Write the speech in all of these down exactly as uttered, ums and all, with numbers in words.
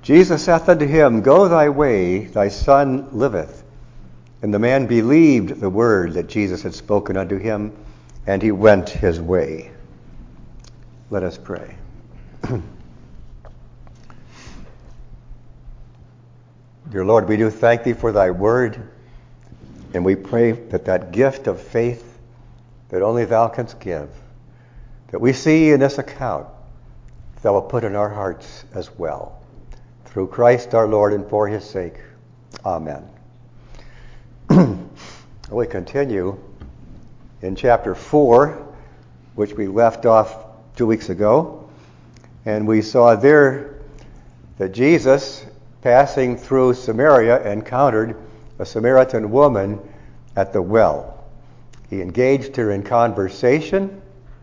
Jesus saith unto him, Go thy way, thy son liveth. And the man believed the word that Jesus had spoken unto him, and he went his way. Let us pray. Dear Lord, we do thank thee for thy word, and we pray that that gift of faith that only thou canst give, that we see in this account, thou wilt put in our hearts as well. Through Christ our Lord and for his sake. Amen. We continue in chapter four, which we left off two weeks ago. And we saw there that Jesus, passing through Samaria, encountered a Samaritan woman at the well. He engaged her in conversation.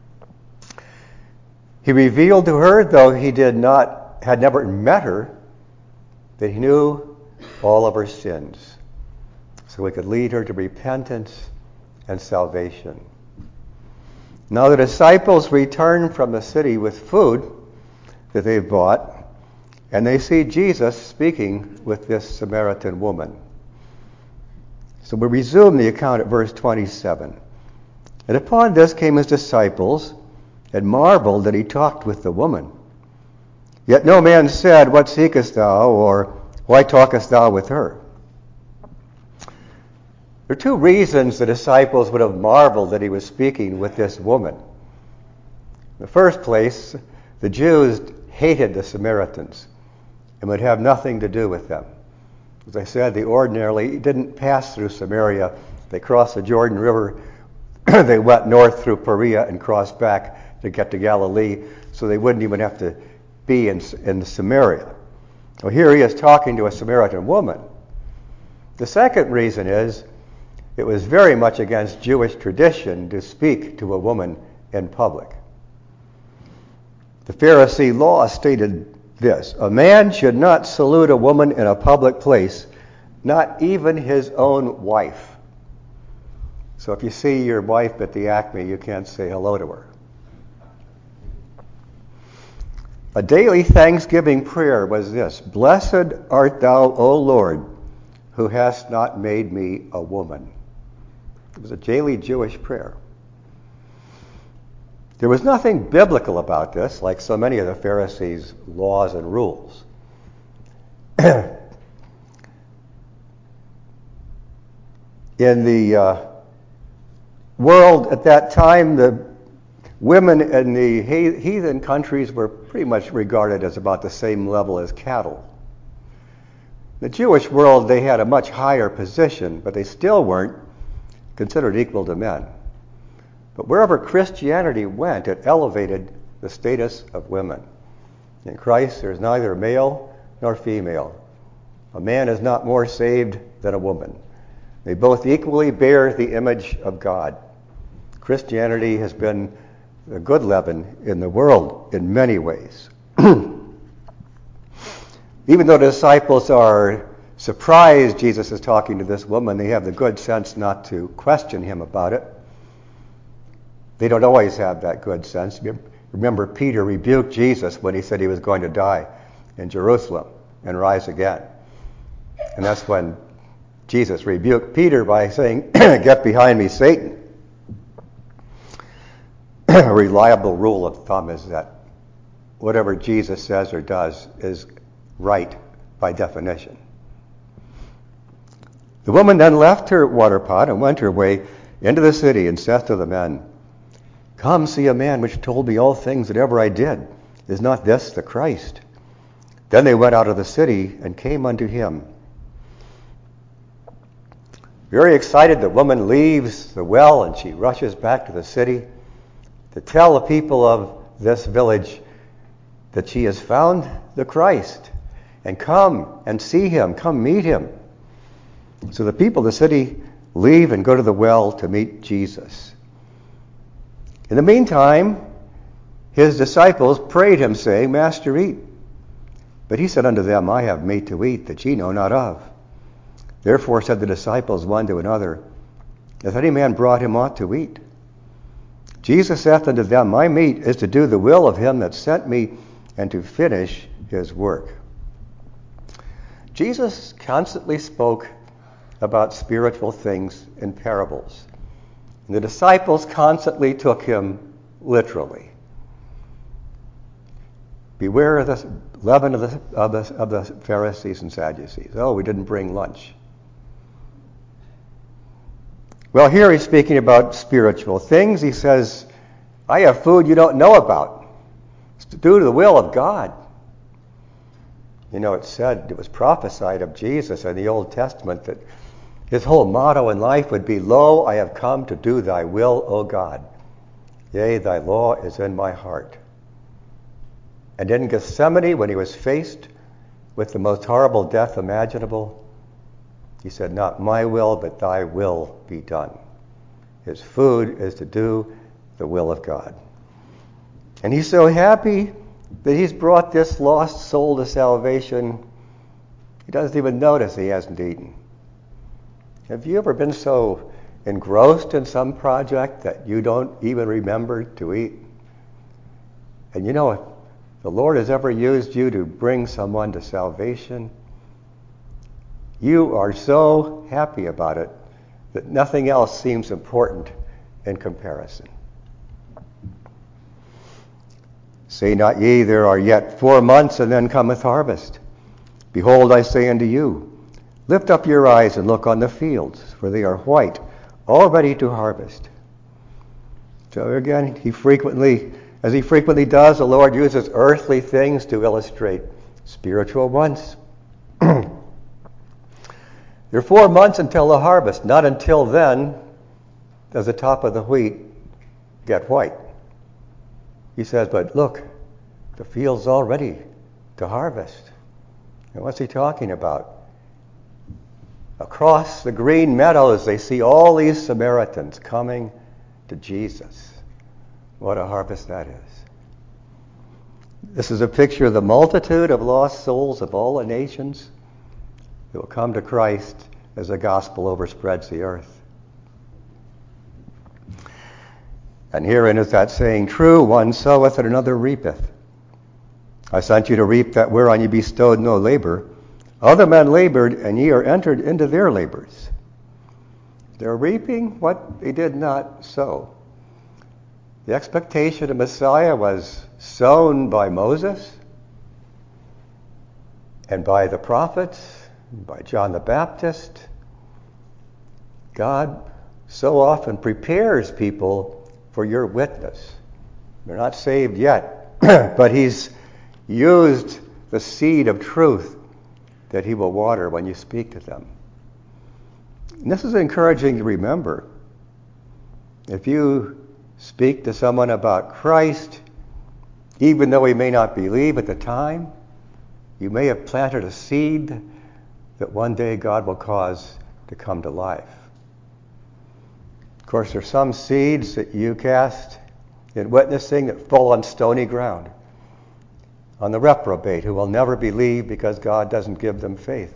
He revealed to her, though he did not, had never met her, that he knew all of her sins, so he could lead her to repentance and salvation. Now the disciples return from the city with food that they've bought, and they see Jesus speaking with this Samaritan woman. So we resume the account at verse twenty-seven. And upon this came his disciples, and marveled that he talked with the woman. Yet no man said, What seekest thou? Or why talkest thou with her? There are two reasons the disciples would have marveled that he was speaking with this woman. In the first place, the Jews hated the Samaritans and would have nothing to do with them. As I said, they ordinarily didn't pass through Samaria. They crossed the Jordan River. They went north through Perea and crossed back to get to Galilee, so they wouldn't even have to be in, in Samaria. Well, here he is talking to a Samaritan woman. The second reason is it was very much against Jewish tradition to speak to a woman in public. The Pharisee law stated this: a man should not salute a woman in a public place, not even his own wife. So if you see your wife at the Acme, you can't say hello to her. A daily thanksgiving prayer was this: Blessed art thou, O Lord, who hast not made me a woman. It was a daily Jewish prayer. There was nothing biblical about this, like so many of the Pharisees' laws and rules. In the uh, world at that time, the women in the heathen countries were pretty much regarded as about the same level as cattle. In the Jewish world, they had a much higher position, but they still weren't considered equal to men. But wherever Christianity went, it elevated the status of women. In Christ, there's neither male nor female. A man is not more saved than a woman. They both equally bear the image of God. Christianity has been a good leaven in the world in many ways. Even though the disciples are surprised Jesus is talking to this woman, they have the good sense not to question him about it. They don't always have that good sense. Remember, Peter rebuked Jesus when he said he was going to die in Jerusalem and rise again. And that's when Jesus rebuked Peter by saying, Get behind me, Satan. A reliable rule of thumb is that whatever Jesus says or does is right by definition. The woman then left her water pot and went her way into the city, and saith to the men, Come see a man which told me all things that ever I did. Is not this the Christ? Then they went out of the city and came unto him. Very excited, the woman leaves the well and she rushes back to the city to tell the people of this village that she has found the Christ. And come and see him, come meet him. So the people of the city leave and go to the well to meet Jesus. In the meantime, his disciples prayed him, saying, Master, eat. But he said unto them, I have meat to eat that ye know not of. Therefore said the disciples one to another, If any man brought him aught to eat? Jesus saith unto them, My meat is to do the will of him that sent me, and to finish his work. Jesus constantly spoke about spiritual things in parables. And the disciples constantly took him literally. Beware of the leaven of the, of, the, of the Pharisees and Sadducees. Oh, we didn't bring lunch. Well, here he's speaking about spiritual things. He says, I have food you don't know about. It's to do the will of God. You know, it said, it was prophesied of Jesus in the Old Testament that his whole motto in life would be, Lo, I have come to do thy will, O God. Yea, thy law is in my heart. And in Gethsemane, when he was faced with the most horrible death imaginable, he said, not my will, but thy will be done. His food is to do the will of God. And he's so happy that he's brought this lost soul to salvation, he doesn't even notice he hasn't eaten. Have you ever been so engrossed in some project that you don't even remember to eat? And you know, if the Lord has ever used you to bring someone to salvation, you are so happy about it that nothing else seems important in comparison. Say not ye, there are yet four months, and then cometh harvest. Behold, I say unto you, lift up your eyes and look on the fields, for they are white, all ready to harvest. So again, he frequently, as he frequently does, the Lord uses earthly things to illustrate spiritual ones. There are four months until the harvest. Not until then does the top of the wheat get white. He says, but look, the field's all ready to harvest. And what's he talking about? Across the green meadows, they see all these Samaritans coming to Jesus. What a harvest that is. This is a picture of the multitude of lost souls of all the nations that will come to Christ as the gospel overspreads the earth. And herein is that saying true, one soweth and another reapeth. I sent you to reap that whereon ye bestowed no labor. Other men labored, and ye are entered into their labors. They're reaping what they did not sow. The expectation of Messiah was sown by Moses and by the prophets, and by John the Baptist. God so often prepares people for your witness. They're not saved yet, but he's used the seed of truth that he will water when you speak to them. And this is encouraging to remember. If you speak to someone about Christ, even though he may not believe at the time, you may have planted a seed that one day God will cause to come to life. Of course, there's some seeds that you cast in witnessing that fall on stony ground, on the reprobate who will never believe because God doesn't give them faith.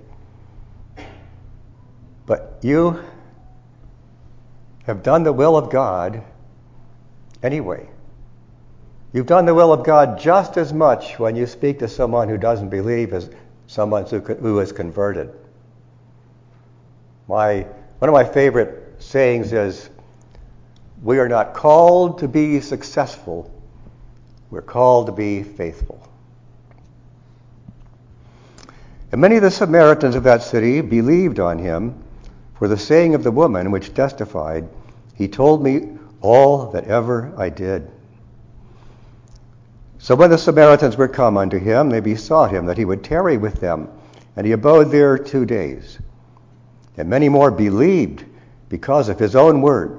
But you have done the will of God anyway. You've done the will of God just as much when you speak to someone who doesn't believe as someone who, who is converted. My, one of my favorite sayings is, we are not called to be successful. We're called to be faithful. And many of the Samaritans of that city believed on him for the saying of the woman which testified, he told me all that ever I did. So when the Samaritans were come unto him, they besought him that he would tarry with them, and he abode there two days. And many more believed because of his own word.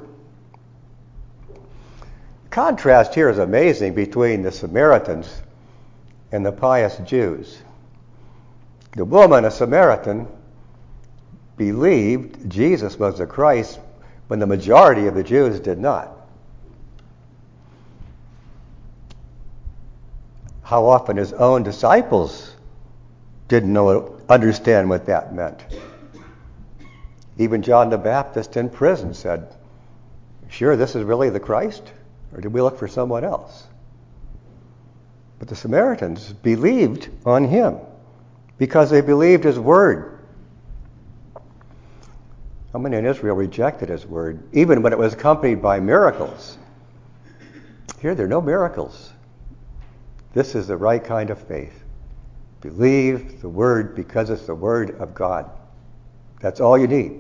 The contrast here is amazing between the Samaritans and the pious Jews. The woman, a Samaritan, believed Jesus was the Christ when the majority of the Jews did not. How often his own disciples didn't know, understand what that meant. Even John the Baptist in prison said, sure, this is really the Christ? Or did we look for someone else? But the Samaritans believed on him because they believed his word. How many in Israel rejected his word, even when it was accompanied by miracles? Here, there are no miracles. This is the right kind of faith. Believe the word because it's the word of God. That's all you need.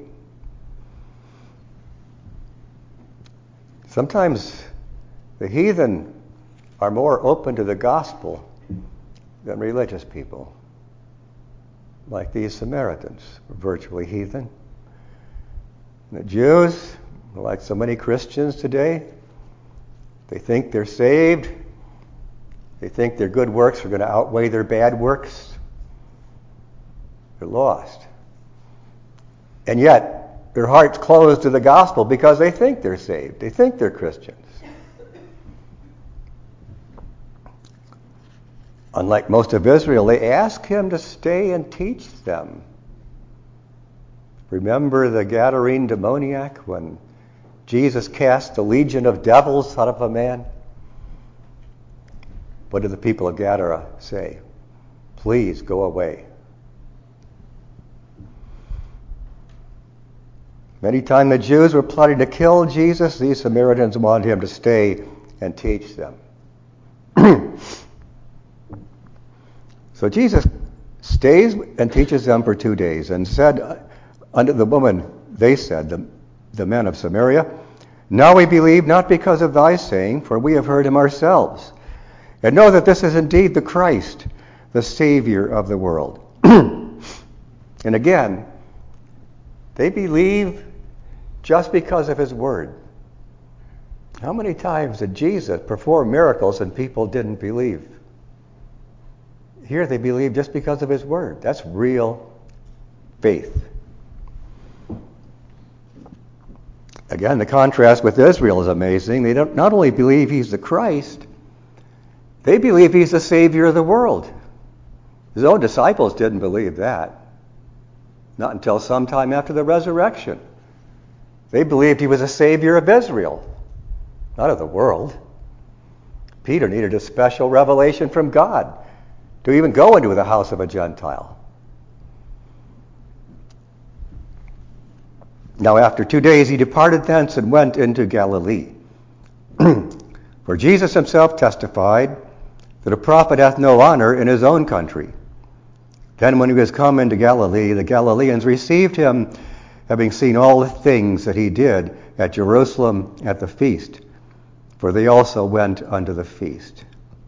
Sometimes the heathen are more open to the gospel than religious people. Like these Samaritans, were virtually heathen. And the Jews, like so many Christians today, they think they're saved. They think their good works are going to outweigh their bad works. They're lost. And yet, their hearts closed to the gospel because they think they're saved. They think they're Christians. Unlike most of Israel, they ask him to stay and teach them. Remember the Gadarene demoniac when Jesus cast a legion of devils out of a man? What did the people of Gadara say? Please go away. Many times the Jews were plotting to kill Jesus. These Samaritans wanted him to stay and teach them. So Jesus stays and teaches them for two days and said unto the woman, they said, the, the men of Samaria, now we believe not because of thy saying, for we have heard him ourselves, and know that this is indeed the Christ, the Savior of the world. And again, they believe just because of his word. How many times did Jesus perform miracles and people didn't believe? Here they believe just because of his word. That's real faith. Again, the contrast with Israel is amazing. They don't not only believe he's the Christ, they believe he's the Savior of the world. His own disciples didn't believe that. Not until sometime after the resurrection. They believed he was a Savior of Israel, not of the world. Peter needed a special revelation from God to even go into the house of a Gentile. Now after two days he departed thence and went into Galilee. For Jesus himself testified that a prophet hath no honor in his own country. Then when he was come into Galilee, the Galileans received him, having seen all the things that he did at Jerusalem at the feast. For they also went unto the feast.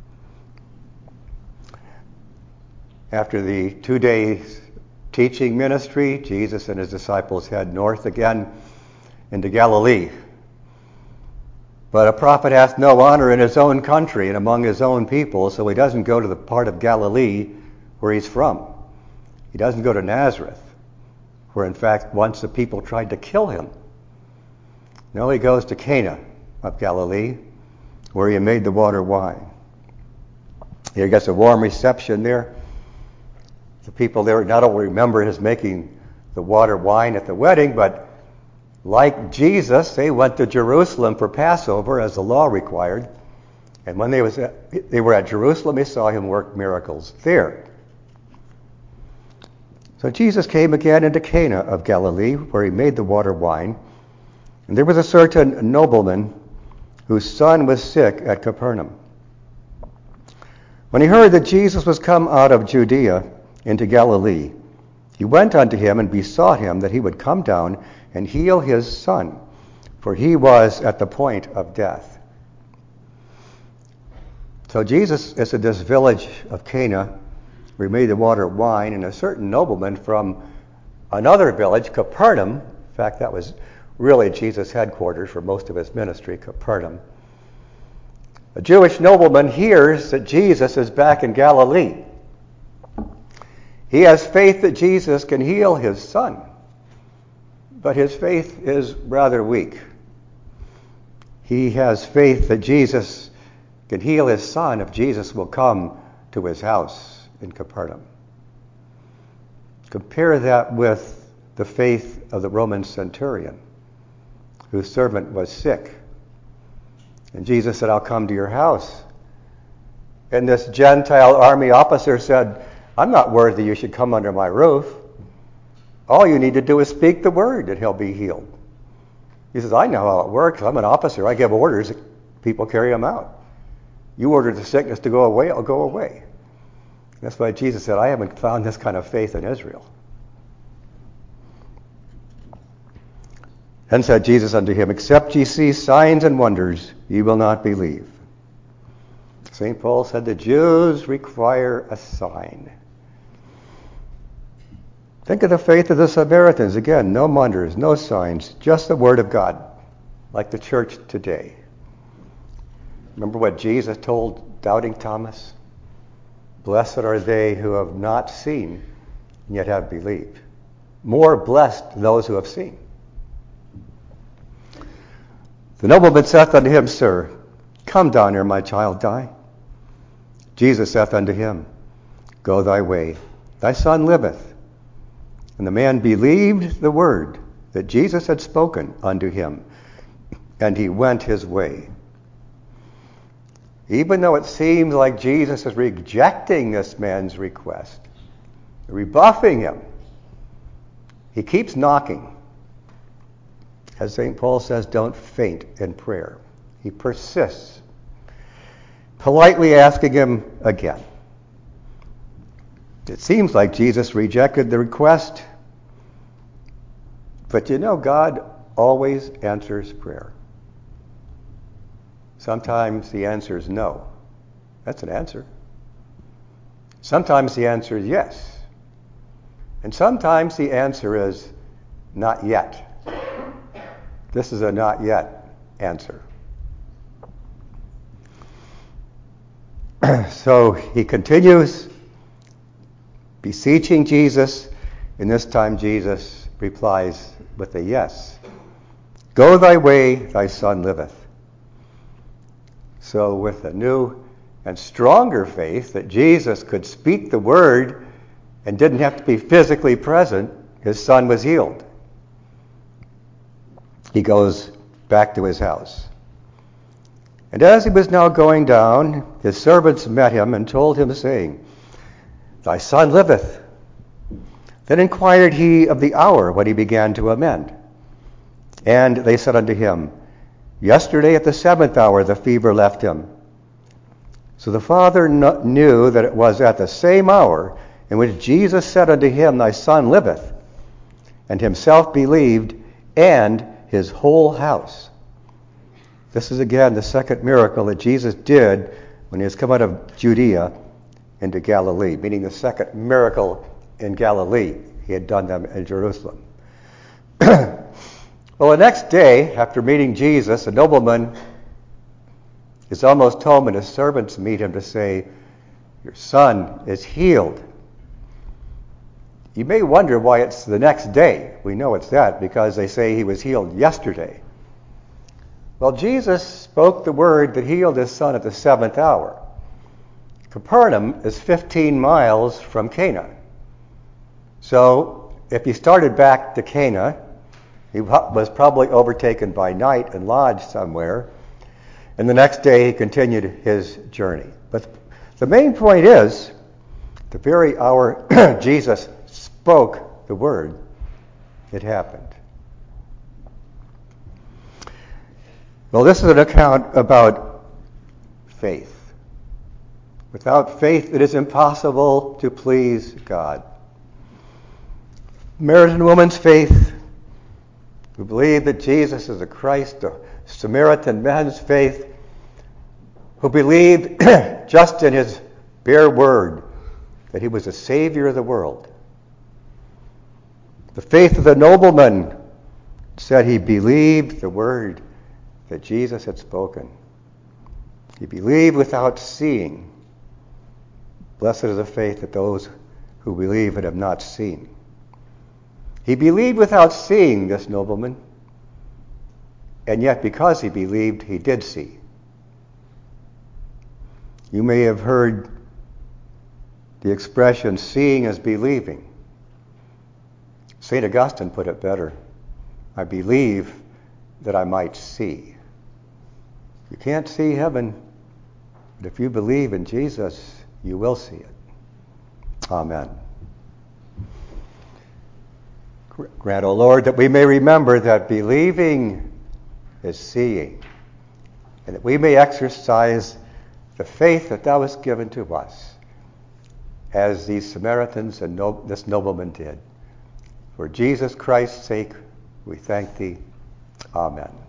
After the two days teaching ministry, Jesus and his disciples head north again into Galilee. But a prophet hath no honor in his own country and among his own people, so he doesn't go to the part of Galilee where he's from. He doesn't go to Nazareth, where in fact once the people tried to kill him. No, he goes to Cana of Galilee, where he made the water wine. He gets a warm reception there. The people there not only remember his making the water wine at the wedding, but like Jesus, they went to Jerusalem for Passover as the law required. And when they, was at, they were at Jerusalem, they saw him work miracles there. So Jesus came again into Cana of Galilee, where he made the water wine. And there was a certain nobleman whose son was sick at Capernaum. When he heard that Jesus was come out of Judea into Galilee, he went unto him and besought him that he would come down and heal his son, for he was at the point of death. So Jesus is at this village of Cana, where he made the water wine, and a certain nobleman from another village, Capernaum, in fact that was really Jesus' headquarters for most of his ministry, Capernaum. A Jewish nobleman hears that Jesus is back in Galilee. He has faith that Jesus can heal his son, but his faith is rather weak. He has faith that Jesus can heal his son if Jesus will come to his house in Capernaum. Compare that with the faith of the Roman centurion, whose servant was sick. And Jesus said, I'll come to your house. And this Gentile army officer said, I'm not worthy you should come under my roof. All you need to do is speak the word and he'll be healed. He says, I know how it works. I'm an officer. I give orders. People carry them out. You order the sickness to go away, it'll go away. That's why Jesus said, I haven't found this kind of faith in Israel. Then said Jesus unto him, except ye see signs and wonders, ye will not believe. Saint Paul said the Jews require a sign. Think of the faith of the Samaritans. Again, no wonders, no signs, just the Word of God, like the church today. Remember what Jesus told doubting Thomas? Blessed are they who have not seen and yet have believed. More blessed those who have seen. The nobleman saith unto him, Sir, come down ere my child die. Jesus saith unto him, Go thy way, thy son liveth. And the man believed the word that Jesus had spoken unto him, and he went his way. Even though it seems like Jesus is rejecting this man's request, rebuffing him, he keeps knocking. As Saint Paul says, don't faint in prayer. He persists, politely asking him again. It seems like Jesus rejected the request, but you know, God always answers prayer. Sometimes the answer is no. That's an answer. Sometimes the answer is yes. And sometimes the answer is not yet. This is a not yet answer. So he continues beseeching Jesus, and this time Jesus replies with a yes. Go thy way, thy son liveth. So with a new and stronger faith that Jesus could speak the word and didn't have to be physically present, his son was healed. He goes back to his house. And as he was now going down, his servants met him and told him, saying, Thy son liveth. Then inquired he of the hour when he began to amend. And they said unto him, Yesterday at the seventh hour the fever left him. So the father knew that it was at the same hour in which Jesus said unto him, Thy son liveth, and himself believed, and his whole house. This is again the second miracle that Jesus did when he was come out of Judea into Galilee, meaning the second miracle in Galilee. He had done them in Jerusalem. Well, the next day, after meeting Jesus, a nobleman is almost home, and his servants meet him to say, Your son is healed. You may wonder why it's the next day. We know it's that because they say he was healed yesterday. Well, Jesus spoke the word that healed his son at the seventh hour. Capernaum is fifteen miles from Cana. So if he started back to Cana, he was probably overtaken by night and lodged somewhere. And the next day he continued his journey. But the main point is, the very hour Jesus spoke the word, it happened. Well, this is an account about faith. Without faith, it is impossible to please God. Samaritan woman's faith, who believed that Jesus is the Christ, the Samaritan man's faith, who believed just in his bare word that he was the Savior of the world. The faith of the nobleman said he believed the word that Jesus had spoken. He believed without seeing. Blessed is the faith that those who believe and have not seen. He believed without seeing, this nobleman, and yet because he believed, he did see. You may have heard the expression, seeing is believing. Saint Augustine put it better. I believe that I might see. You can't see heaven, but if you believe in Jesus, you will see it. Amen. Grant, O Lord, that we may remember that believing is seeing, and that we may exercise the faith that thou hast given to us, as these Samaritans and no, this nobleman did. For Jesus Christ's sake, we thank thee. Amen.